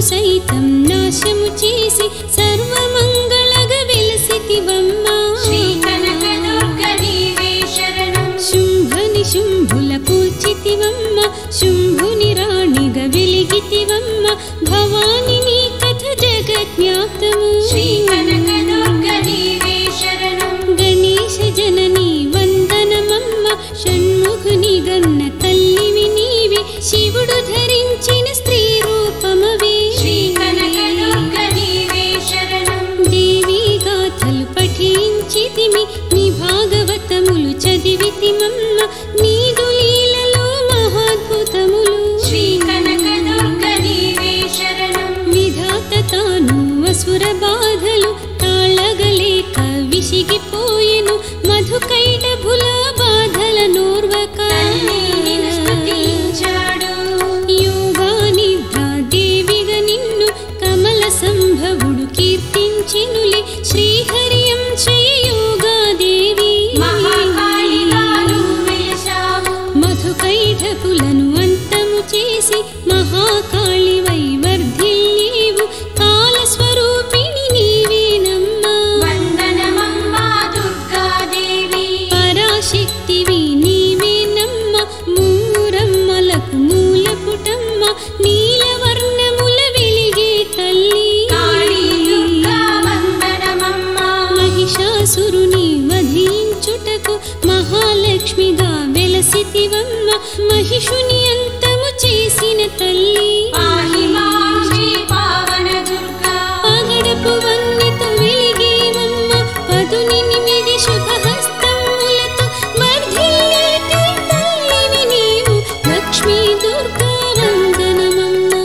సైతం నాశము చేసి సర్వమంగళగా వెలసితివమ్మ శ్రీ కనకదుర్గ నీవే శరణం శుంభని శుంభుల కూల్చితివమ్మ శుంభుని రాణిగా వెలిగితివమ్మ భవాని నీ కథ జగజ్ఞాతము శ్రీ కనకదుర్గ నీవే శరణం గణేశ జనని వందనమమ్మ షణ్ముఖుని గన్న తల్లివి నీవే శివుడు ధరించిన స్త్రీ రూపమవే శ్రీ కనకదుర్గ నీవే శరణం దేవి గాథలు పఠించితిమి నీ భాగవతములు చదివితిమమ్మ నీదు లీలలో మహాద్భుతములు శ్రీ కనకదుర్గ నీవే శరణం విధాత తాను అసుర బాధలు తాళగలేక విసిగిపోయెను మధుకైటభుల బాధల నోర్వక నిన్ను స్తుతించాడు యోగా నిద్రా దేవిగా నిన్ను కమల సంభవుడు కీర్తించెనులే శ్రీహరి అంశయ యోగా దేవి మహాకాళిగా నువ్వు వెలిశావు మధుకైటపులను అంతము చేసి మహాకాళివై వర్ధిల్లేవు కాలస్వరూపిణి నీవేనమ్మా వందనమమ్మా దుర్గాదేవి పరాశక్తివి నీవేనమ్మ మూరమ్మలకు మూలపుటమ్మ నీలవర్ణముల వెలిగే తల్లి కాళీ దుర్గా వందనమమ్మా మహిషాసురుని వధించుటకు మహాలక్ష్మిగా వెలసితివమ్మ మహిషుని అంతము చేసిన తల్లి పాహి మాం శ్రీ పావన దుర్గా పగడపు వన్నెతో వెలిగేవమ్మ పదునినిమిది శుభహస్తములతో వర్ధిల్లేటి తల్లివి నీవు లక్ష్మీ దుర్గా వందనమమ్మ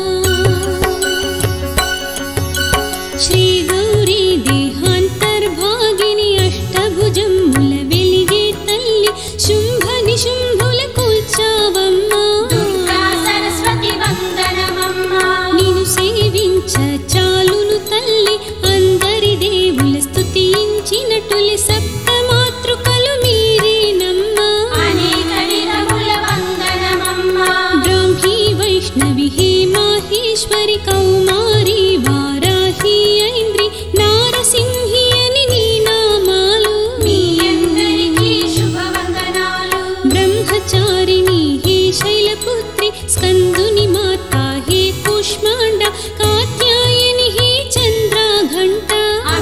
శ్రీ గౌరీ దేహాంతర్భాగిని అష్టభుజముల వెలిగే తల్లి శుంభని శుంభుల కూల్చావమ్మ దుర్గా సరస్వతి వందనమమ్మా నిన్ను సేవించ చాలును తల్లి అందరి దేవుల స్తుతించినటులి సప్తమాతృకలు మీరేనమ్మా అనేక విధముల వందనమమ్మా బ్రాహ్మీ వైష్ణవి హే మాహేశ్వరి కౌమారి వారాహి ఐంద్రి నారసింహి అని నీ నామాలు మీ అందరికీ శుభవందనాలు బ్రహ్మచారిణి హే శైలపుత్రి స్కందుని మాతా హే కూష్మాండ కాత్యాయని హే చంద్రఘంట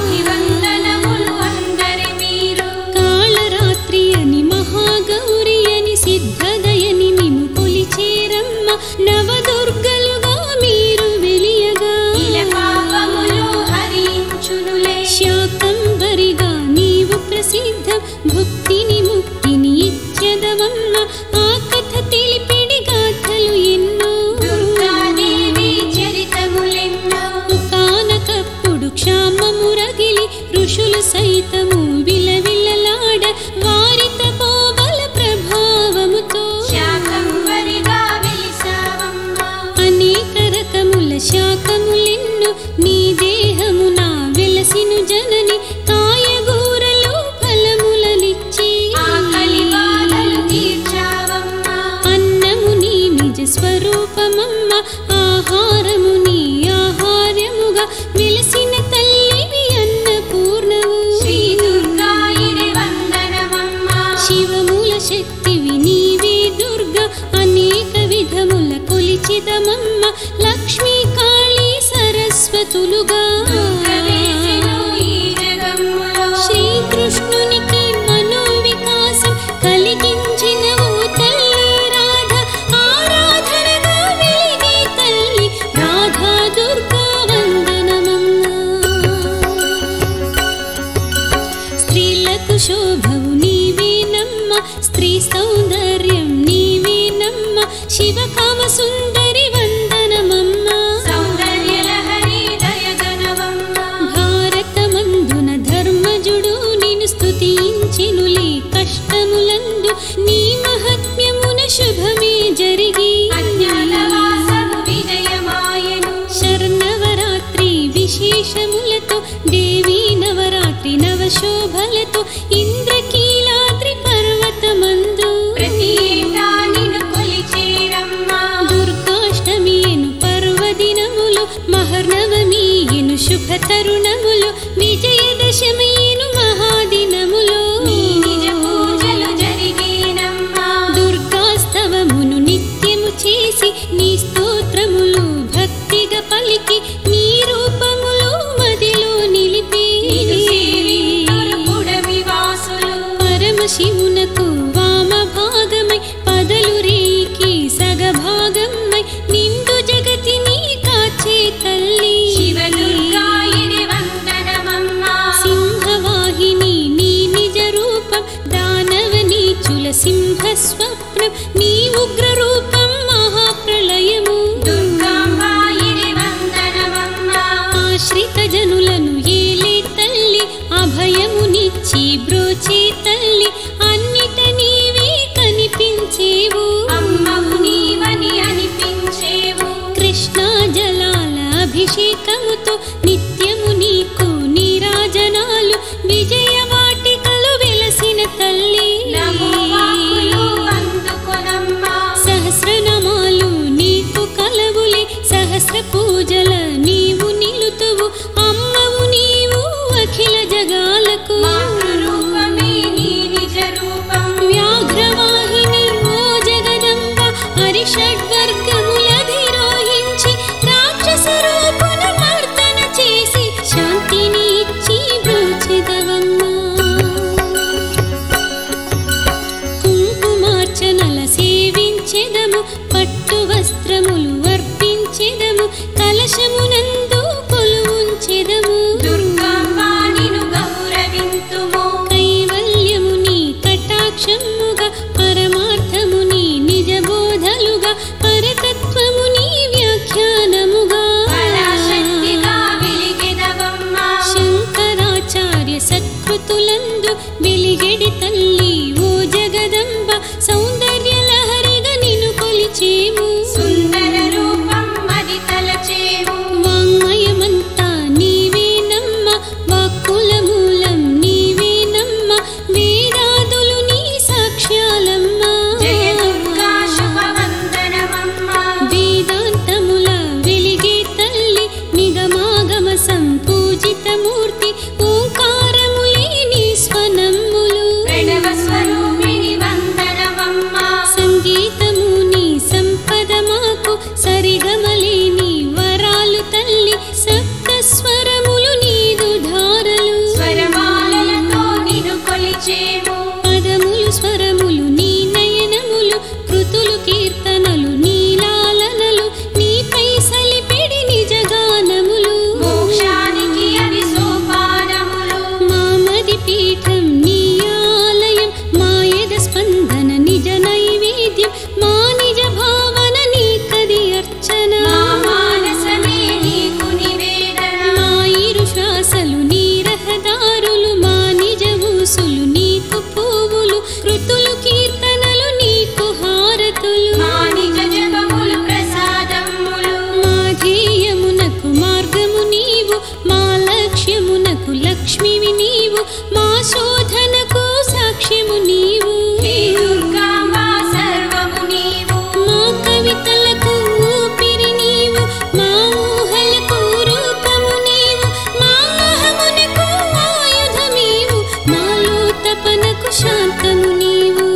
అభివందనములు అందరి మీరు కాళరాత్రి అని మహాగౌరి అని సిద్ధదయని మిము కొలిచేరమ్మ నవదుర్గలుగా మీరు వెలియగా ఇల పాపములు హరించునులే శాకంబరిగా నీవు ప్రసిద్ధం భుక్తిని ముక్తిని ఇచ్చెదవమ్మ ఆ కథ తెలిపిడి గాథలు ఎన్నో దుర్గాదేవి చరితములెన్నో ఒకానొకప్పుడు క్షామము రగిలి ఋషులు సైతము విలవిలలాడ వారి తపోబల ప్రభావముతో శాకంబరిగా వెలిసావమ్మా అనేక రకముల శాఖములెన్నో నీ దేహమున వెలసిను జనని కాయగూరలు ఫలములనిచ్చి ఆకలి బాధలు తీర్చావమ్మా అన్నము నీ నిజ స్వరూపమమ్మ ఆహారము నీ ఆహార్యముగా వెలసిన తల్లివి అన్నపూర్ణవు శ్రీ దుర్గాయిని వందనమమ్మా శివముల శక్తివి నీవే దుర్గా అనేక విధముల కొలిచిదమమ్మ లక్ష్మీ కాళీ సరస్వతులుగా దుర్గవేసెను ఈ జగమ్ములో శ్రీకృష్ణునికి మనోవికాసం కలిగించిన ఓ తల్లి రాధ ఆరాధనగా వెలిగే తల్లి రాధా దుర్గా వందనమమ్మ స్త్రీలకు శోభవు నీవేనమ్మ స్త్రీ సౌందర్యం నీవేనమ్మ శివకామ సుందరి వందనమమ్మ సౌందర్యలహరి దయగనవమ్మా తరుణములో విజయదశమిను మహాదినములో నీ నిజ పూజలు జరిగేనమ్మా దుర్గాస్తవమును నిత్యము చేసి నీ స్తోత్రములు భక్తిగా పలికి నీ రూపములు మదిలో నిలిపి నిన్ను సేవింతురు పుడమి వాసులు పరమశివునకు వామ భాగమై పదలు రేకి సగభాగమై నిండు జగతిని కాచే తల్లి శివదుర్గాయని వందనమమ్మా సింహవాహిని నీ నిజ రూపం దానవ నీచుల సింహ స్వప్నం నీ ఉగ్ర రూపం మహాప్రళయము దుర్గాంబాయని వందనమమ్మా ఆశ్రిత జనులను ఏలే తల్లి అభయమునిచ్చి బ్రోచే తల్లి అన్నిట నీవే కనిపించేవు అమ్మవు నీవని అనిపించేవు కృష్ణా జలాల అభిషేకముతో నిత్యము నీకు నీరాజనాలు విజయవాటికలు వెలసిన తల్లి నమో వాక్కులు అందుకొనమ్మా సహస్రనామాలు నీకు కలవులే సహస్ర పూజల నీవు నిలుతువు అమ్మవు నీవు అఖిల జగాలకు మాతృరూపమే నీ నిజ రూపం వ్యాఘ్రవాహిని ఓ జగదంబ హరిషడ్వర్గములధిరోహించి రాక్షస రూపున మర్దన చేసి శాంతిని ఇచ్చి బ్రోచెదవమ్మా కుంకుమార్చనల సేవించెదము పట్టు వస్త్రములు అర్పించెదము కలశమునందు కొలువుంచెదము దుర్గాంబా నిన్ను గౌరవింతుము కైవల్యము నీ కటాక్షముగా పరమార్థము నీ నిజ బోధలుగా పరతత్వము నీ వ్యాఖ్యానముగా పరాశక్తిగా వెలిగెదవమ్మా శంకరాచార్య సత్కృతులందు వెలిగెడి తల్లి ఓ జగదంబ సౌందర్య లహరిగా నిన్ను కొలిచేము సుందర రూపం అది తలచేవు వాంగ్మయమంతా నీవేనమ్మ వాక్కుల మూలం నీవేనమ్మ వేదాదులు నీ సాక్ష్యాలమ్మ జయ దుర్గా శుభవందనమమ్మా వేదాంతముల వెలిగే తల్లి నిగమాగమ సంపూజిత మూర్తి ఓంకారములే నీ స్వనమ్ములు ప్రణవ స్వరూపిణి వందనమమ్మా సంగీతము నీ సంపద మాకు సరిగమలే నీ వరాలు తల్లి సప్త స్వరములు నీదు ధారలు స్వరమాలలతో నిన్ను కొలిచేవు పదములు స్వరములు నీ నయనములు కృతులు కీర్తనలు నీ లాలనలు నీపై సలిపెడి నిజ గానములు మోక్షానికి అవి సోపానములు మామది పీఠం నీ ఆలయం మాయద స్పందన నిజ నైవేద్యం మా నిజ భావన నీ కది అర్చన మా మానసమే నీకు నివేదన మా ఇరు శ్వాసలు నీ రహదారులు మా నిజ ఊసులు నీకు పువ్వులు కృతులు కీర్తనలు నీకు హారతులు మా నిజ జపములు ప్రసాదములు మా ధ్యేయమునకు మార్గము నీవు మా లక్ష్యమునకు లక్ష్మివి నీవు మా శోధనకు సాక్ష్యము నీవు హే దుర్గాంబా సర్వము నీవు మా కవితలకు ఊపిరి నీవు మా ఊహలకు రూపము నీవు మా అహమునకు ఆయుధమీవు మాలో తపనకు శాంతము నీవు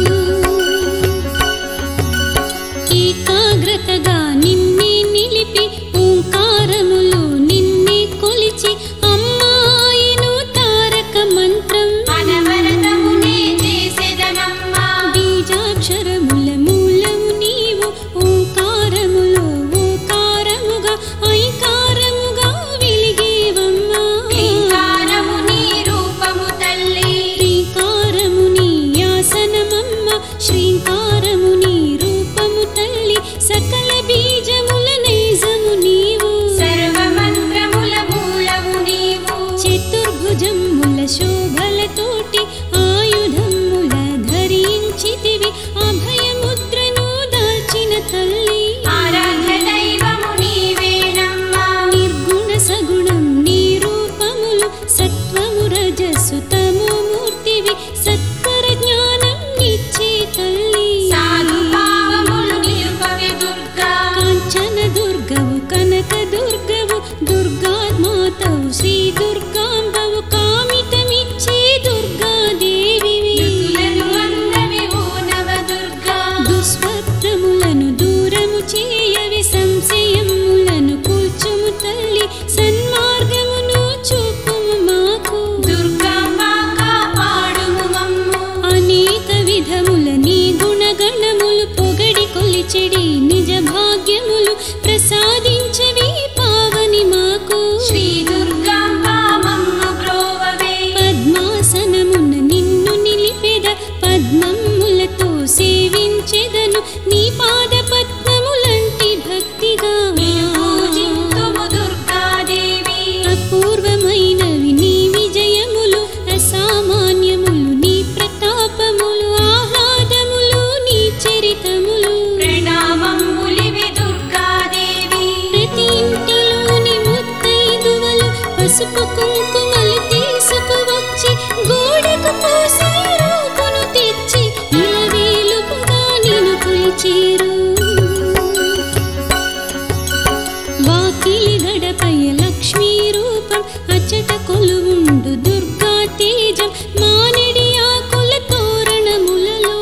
ఏకాగ్రతగా నిన్నే నిలిపి ఓంకారములో నిన్నే కొలిచి అమ్మాయిను తారక మంత్రం అనవరతమునే చేసెదనమ్మా బీజాక్షరముల మూలము నీవు ఓంకారములో ఓకారముగా ఐకారముగా వెలిగేవమ్మా శ్రీకారము నీ రూపము తల్లి శ్రీకారము నీ యాసనమమ్మ శ్రీకారము నీ రూపము తల్లి సకల బీజముల నైజము నీవు సర్వమంత్రముల మూలము నీవు చతుర్భుజముల శోభలతోటి ఆయుధముల ధరించితివి అభయముద్రను దాల్చిన తల్లి ఆరాధ్య దైవము నీవేనమ్మా నిర్గుణ సగుణం నీ రూపములు సత్వము రజస్సు తమో మూర్తివి సత్వర జ్ఞానం నిచ్చే తల్లి సాధు భావములు నిలుపవే దుర్గా కాంచన దుర్గవు కనక దుర్గవు దుర్గామాతవు సంశయములను కూల్చుము తల్లి సన్మార్గమును చూపుము మాకు దుర్గమ్మ కాపాడుము మమ్ము అనేక విధముల నీ గుణగణములు పొగడి కొలిచెడి నిజ భాగ్యములు ప్రసాదించవి పావని మాకు శ్రీ దుర్గమ్మ మమ్ము బ్రోవవే పద్మాసనమున నిన్ను నిలిపెద పద్మములతో సేవించెదను నీ పాద పద్మములంటి భక్తిగా పూజింతుము దుర్గాదేవి అపూర్వమైనవి నీ విజయములు అసామాన్యములు నీ ప్రతాపములు ఆహ్లాదములు నీ చరితములు ప్రణామములివి దుర్గాదేవి ప్రతి ఇంటిలోని ముత్తైదువలు పసుపు కుంకుమలు తీసుకువచ్చి గోడకు పోసి రూపును తెచ్చి ఇలవేలుపుగా నిన్ను కొలిచేరు వాకిలి గడపయ లక్ష్మీ రూపం అచ్చట కొలువుండు దుర్గా తేజం మానిడి ఆకుల తోరణములలో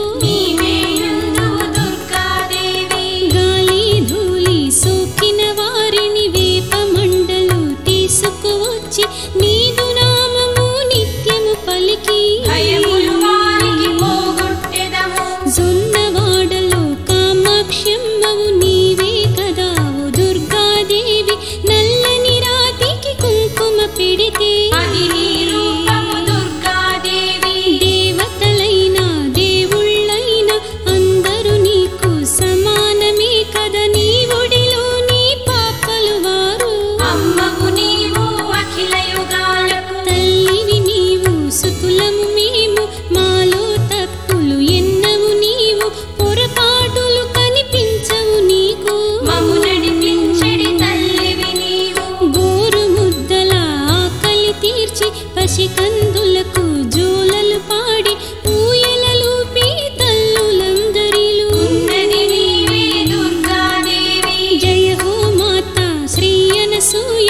నీవేయుందువు దుర్గాదేవి గాలి ధూళి సోకిన వారిని వేప మండలు తీసుకువచ్చి నీదు నామము నిత్యము పలికి భయములు వారికి పోగొట్టెదము జొన్నవాడలో కామాక్షమ్మవు నీవే కదా ఓ దుర్గాదేవి నల్లని రాతికి కుంకుమ పెడితే అది నీ రూపము దుర్గాదేవి దేవతలైనా దేవుళ్ళైనా అందరూ నీకు సమానమే కదా నీ ఒడిలో నీ పాపలు వారు అమ్మవు నీవు అఖిల యుగాలకు తల్లివి నీవు సుతులము మేము మాలో తప్పులు ఎన్నవు నీవు పొరపాటులు కనిపించవు నీకు మము నడిపించెడి తల్లివి నీవు గోరు ముద్దల ఆకలి తీర్చి పసికందులకు జోలలు పాడి ఊయలలూపి తల్లులందరిలో ఉన్నది నీవే దుర్గాదేవి జయ హో మాతా శ్రీ అనసూయ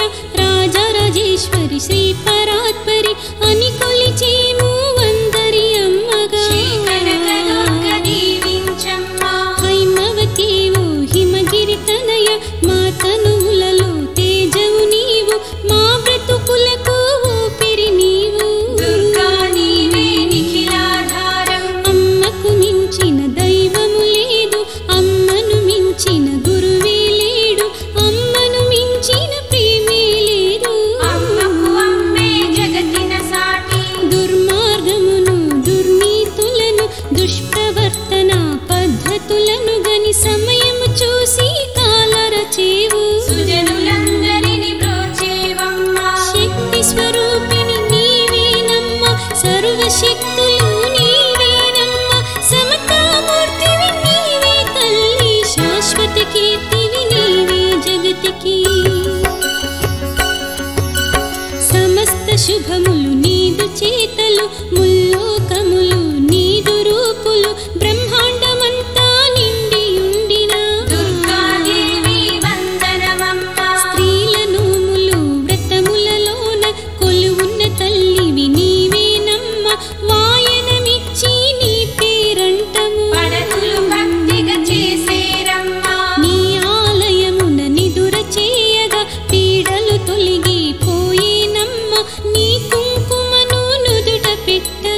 రాజరాజేశ్వరి శ్రీ పరాత్పరి అని కొలిచేము అందరి అమ్మగా శ్రీ కనక దుర్గ దీవించమ్మా హైమవతి ఓ హిమగిరి తనయ మా తనువులలో తేజవు నీవు మా బ్రతుకులకు ఊపిరి నీవు దుర్గా నీవే నిఖిలాధారం అమ్మకు మించిన దైవము లేదు అమ్మను మించిన గురువే లేడు అమ్మను మించిన ప్రేమే లేదు అమ్మకు అమ్మే జగతిన సాటి దుర్మార్గమును దుర్నీతులను దుష్ప్రవర్తన పద్ధతులను గని సమయము చూసి కాలరచేవు సుజనులందరిని బ్రోచేవమ్మా శక్తి స్వరూపిణి నీవేనమ్మ సర్వశక్తులు నీవేనమ్మ సమతామూర్తివి నీవే తల్లి శాశ్వత కీర్తివి నీవే జగతికి సమస్త శుభములు నీదు చేతలు ముల్లోకములు నీదు రూపులు బ్రహ్మాండమంతా నిండియుండిన దుర్గాదేవి వందనమమ్మా స్త్రీల నోములు వ్రతములలోన కొలువున్న తల్లివి నీవేనమ్మ వాయనమిచ్చి నీ పేరంటము పడతులు భక్తిగా చేసేరమ్మా నీ ఆలయమున నిదుర చేయగా పీడలు తొలగిపోయేనమ్మ నీ కుంకుమను నుదుట పెట్ట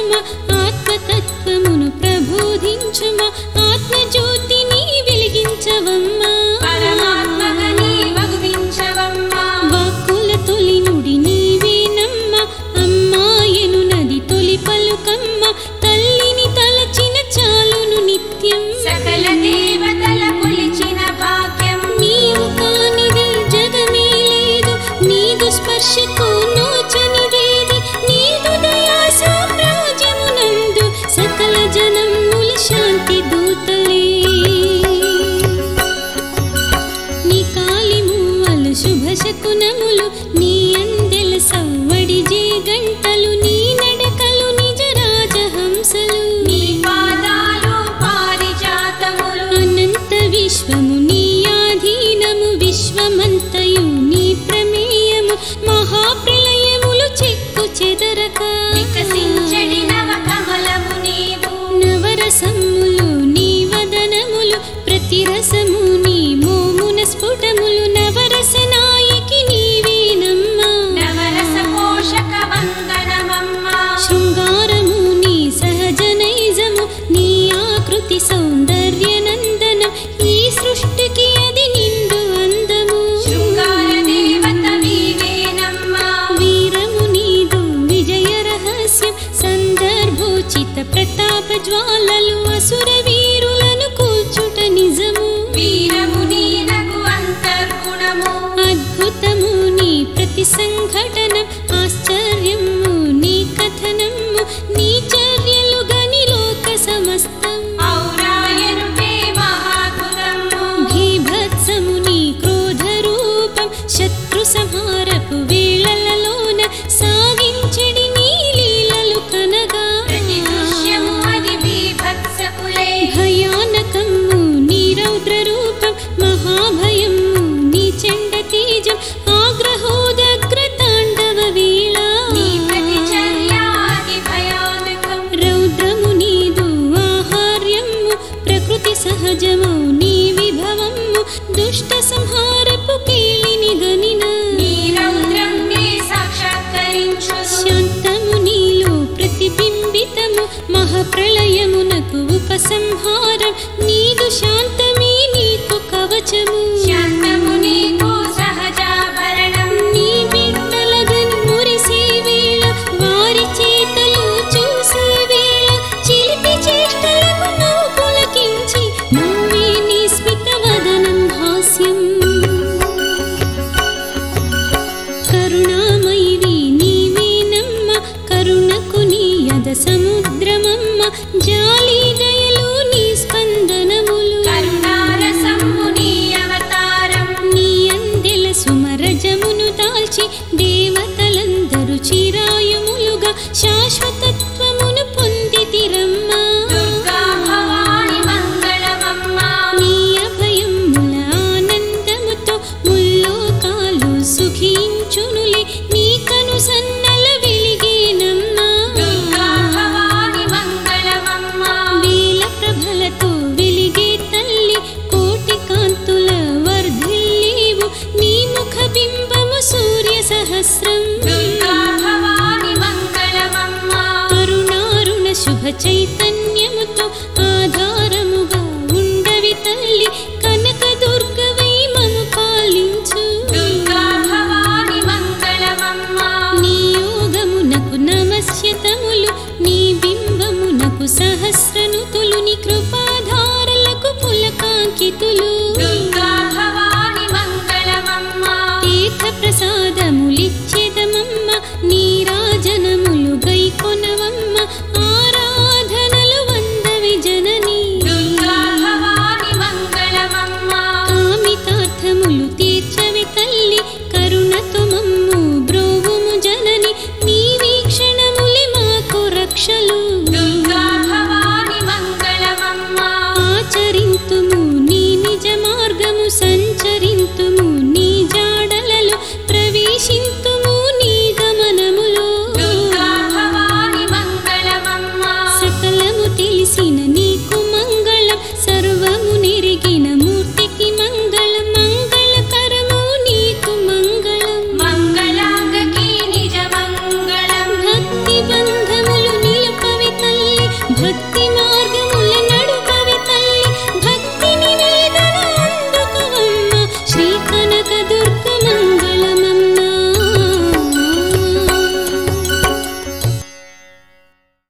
కాపాడుమా ఆత్మతత్వమును ప్రబోధించుమా ఆత్మజ్యోతిని వెలిగించవమ్మా పరమాత్మగా నీ భవించవమ్మా వాక్కుల తొలి నుడి నీవేనమ్మా అమ్మాయను నది తొలి పలుకమ్మ తల్లిని తలచిన చాలును నిత్యం సకల దేవతల కొలిచిన భాగ్యం నీవు కానిది జగమే లేదు నీదు స్పర్శకు నోచనిదేది నీదు దయా సామ్రాజ్యమునందు సకల జనముల శాంతి దూతలే నీ కాలి మూవలు శుభ శకునములు నీ అందెల సవ్వడి జే గంటలు నీ నడకలు నిజ రాజహంసలు నీ పాదాలు పారిజాతములు అనంత విశ్వము నీ ఆధీనము విశ్వమంతయు నీ ప్రమేయము మహాప్రళయములు చెక్కు చెదరక వికసించడి నవ కమలము నీవు నవరసములు నీ వదనములు ప్రతిరసము నీ మోమున స్ఫుటములు నవరస నాయకి నీవేనమ్మా నవరస పోషక వందనమమ్మా శృంగారము నీ సహజ నైజము నీ ఆకృతి సౌందర్య నందనం ఈ సృష్టికి అది నిండు అందము శృంగార దేవత నీవేనమ్మా వీరము నీదు విజయ రహస్యం సందర్భోచిత ప్రతాప జ్వాలలు అసుర వీరులను కూల్చుట నిజము వీరము నీనకు అంతర్గుణము అద్భుతము నీ ప్రతి సంఘటనం ఆశ్చర్యము నీ కథనము నీ చర్యలు గని లోక సమస్తం ఔరాయనుటే మహాద్భుతము భీభత్సము నీ క్రోధ రూపం శత్రు సంహారపు వేళలలోన సాగించెడి నీ లీలలు కనగా ప్రతి దృశ్యము అది బీభత్సకులే భయానకము నీ రౌద్ర రూపం మహాభయము నీ చండ తేజం ఆగ్రహోదగ్ర తాండవ వేళ నీ ప్రతిచర్య అతి భయానకం రౌద్రము నీదు ఆహార్యము ప్రకృతి సహజము నీ విభవము దుష్ట సంహారపు కేళిని గనిన నీ రౌద్రం నే సాక్షాత్కరించు శాంతము నీలో ప్రతిబింబితము మహాప్రళయమునకు ఉపసంహారం నీదు శాంతమే నీకు కవచము శాంతము నీకు సహజాభరణం నీ బిడ్డలగని మురిసే వేళ వారి చేతలు చూసే వేళ చిలిపి చేష్టలకు నువ్వు పులకించి నువ్వే నీ స్మిత వదనం హాస్యం కరుణామయివి నీవేనమ్మ కరుణకు నీ యద సముద్రమమ్మ జాలి దయలు నీ స్పందనములు కరుణారసము నీ అవతారం నీ అందెల సుమరజమును దాల్చి దేవతలందరూ చిరాయుములుగా శాశ్వతత్వమును పొందితిరమ్మా దుర్గా భవాని మంగళమమ్మా నీ అభయముల ఆనందముతో ముల్లోకాలు సుఖించునులే నీ కను సన్నల వెలిగేనమ్మా దుర్గా భవాని మంగళమమ్మా వేల ప్రభలతో వెలిగే తల్లి కోటి కాంతుల వర్ధిల్లేవు నీ ముఖ బింబము సూర్య సహస్రం దుర్గా భవాని మంగళమమ్మా కరుణారుణ శుభ చైతన్యముతో ఆధారముగా ఉండవి తల్లి కనక దుర్గవై మము పాలించు దుర్గా భవాని మంగళమమ్మా నీ యోగమునకు నమస్యతములు నీ బింబమునకు సహస్రనుత